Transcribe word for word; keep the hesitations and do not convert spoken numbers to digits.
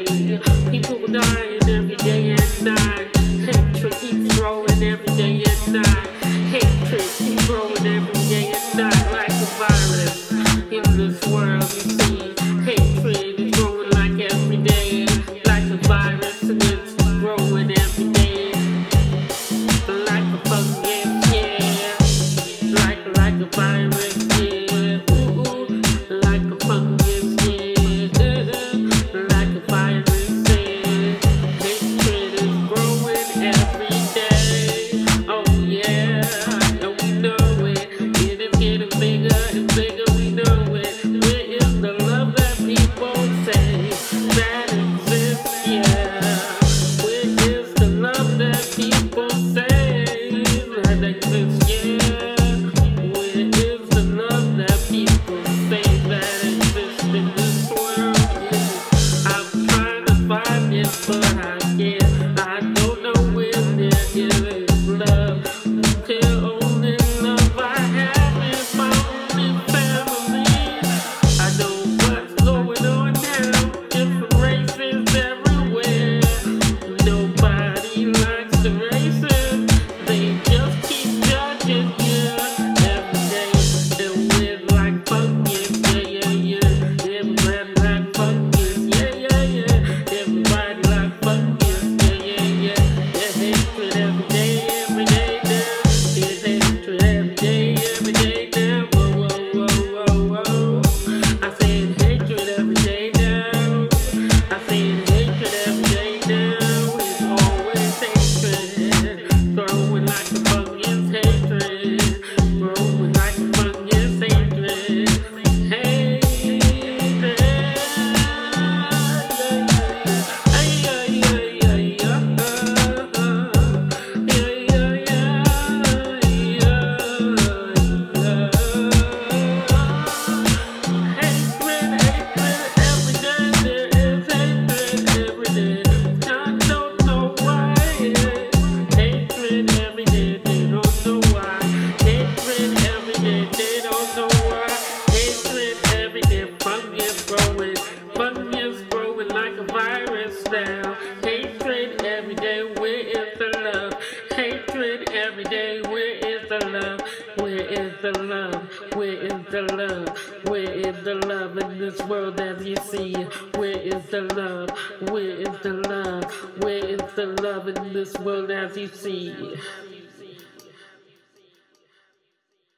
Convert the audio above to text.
People dying every day and night. Hatred keeps growing every day and night. Hatred keeps growing every day and night like a virus in this world. You see, hatred is growing like every day, like a virus, and it's growing every day, like a fungus, yeah, like like a virus, yeah, ooh, ooh, like a fungus, yeah, like a virus, yeah. Hatred is growing every day. Oh yeah, and we know it. It's getting bigger and bigger. We know it. Where is the love that people say that exists? Yeah. Where is the love that people say that exists? Yeah. Where is the love that people say that exists in this world? Yeah. I'm trying to find it, but I can't. I don't know where there is love. Till only love I have is my only family. I know what's going on now. Different races everywhere. Nobody likes the races. They just keep judging you every day. And we're like fungus, yeah, yeah, yeah. Everybody like fungus, yeah, yeah, yeah. Everybody like fungus, yeah, yeah, yeah. Yeah, hatred every day, every day now. There's hatred every day, every day now. Whoa, whoa, whoa, whoa, whoa. I said hatred every day now. I said hatred every day now. It's always hatred. Growing like a fungus, hatred. Growing like a fungus, hatred. Hatred. Ay, ay, ay, ay, ah. Yeah, yeah, yeah, yeah. Hatred, hatred, every day there is hatred every day. I don't know why. Hatred every day, they don't know why. Hatred every day, they don't know why. Hatred every day, fungus growing, fungus growing like a virus now. Hatred every day, where is the love? Hatred every day, where is the love? Where is the love? Where is the love? Where is the love in this world as you see? Where is the love? Where is the love? Where is the love in this world as you see?